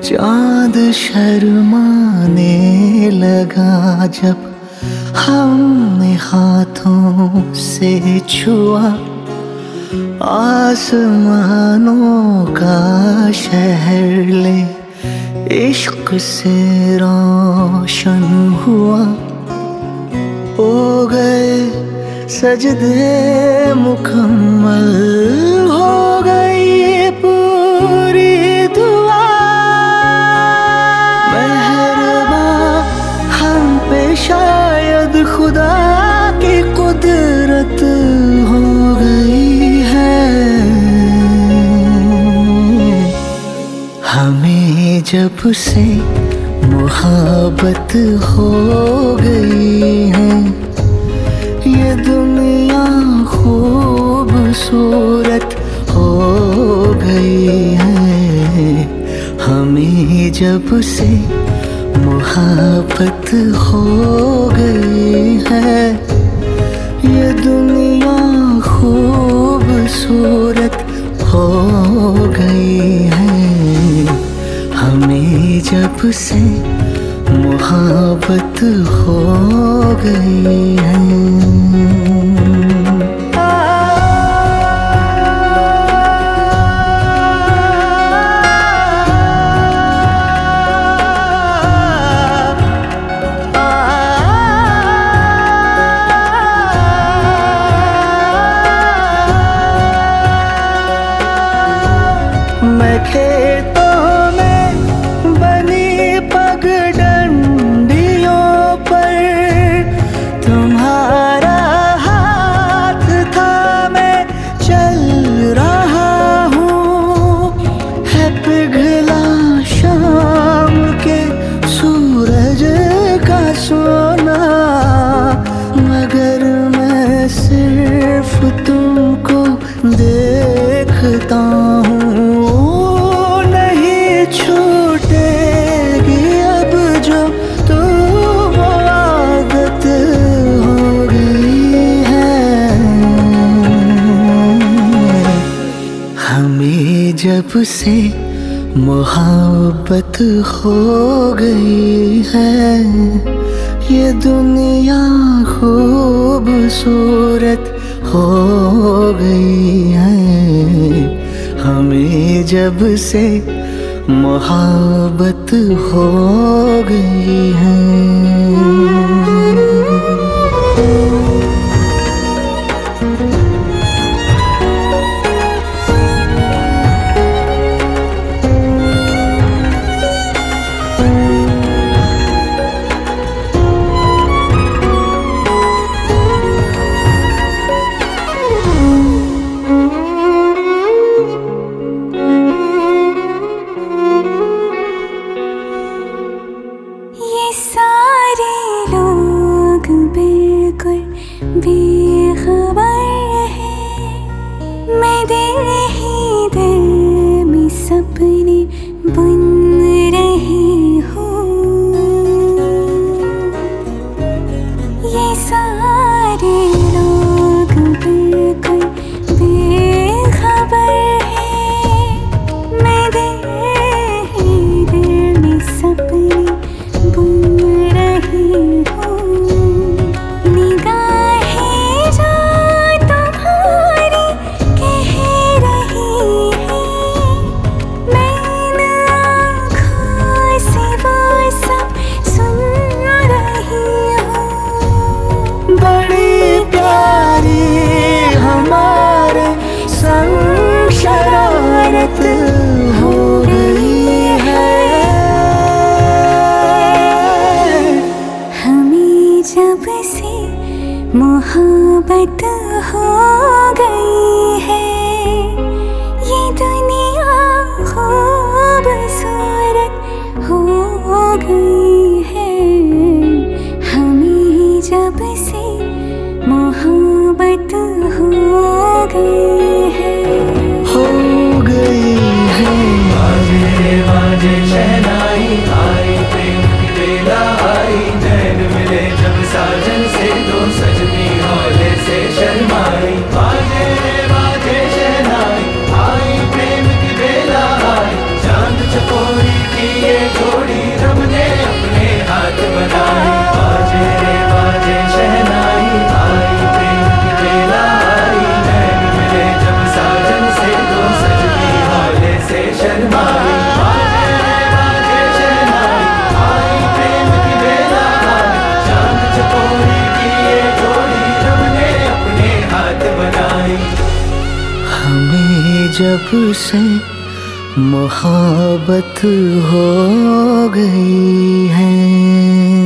चांद शर्माने लगा जब हमने हाथों से छुआ आसमानों का शहर ले इश्क से रोशन हुआ। हो गए सजदे मुकम्मल, हो गई पूरी दुआ। मेहरबान हम पे शायद खुदा की कुदरत हो गई है। हमें जब से मोहब्बत हो गई है, ये दुनिया खूबसूरत हो गई है। हमें जब से मोहब्बत हो गई है, ये दुनिया खूबसूरत हो गई है। हमें जब से मोहब्बत हो गई है। मैं खेतों में बनी पगडंडियों पर तुम्हारा हाथ था, मैं चल रहा हूँ। है पिघला शाम के सूरज का सोना, मगर मैं सिर्फ तुमको देखता हूँ। नहीं छूटेगी अब जो तू वो आदत हो गई है। हमें जब से मोहब्बत हो गई है, ये दुनिया खूबसूरत हो गई है। हमें जब से मोहब्बत हो गई है। बिल्कुल बेखबर है, मैं दिल ही दिल में सपने बुन रही हूँ। ये सारे लोग बिल्कुल बेखबर है, मैं दिल ही दिल में सपने बुन रही हूँ। हो गई है। हमें जब से मोहब्बत हो गई है, ये दुनिया खूबसूरत हो गई है। हमें जब से मोहब्बत हो गई है। बाजे शहनाई आई, प्रेम की बेला आई, नैन मिले जब साजन से दो सजनी हौले से शर्माई। बाजे बाजे शहनाई आई, प्रेम की बेला आई, चांद चकोरी की जब से मोहब्बत हो गई है।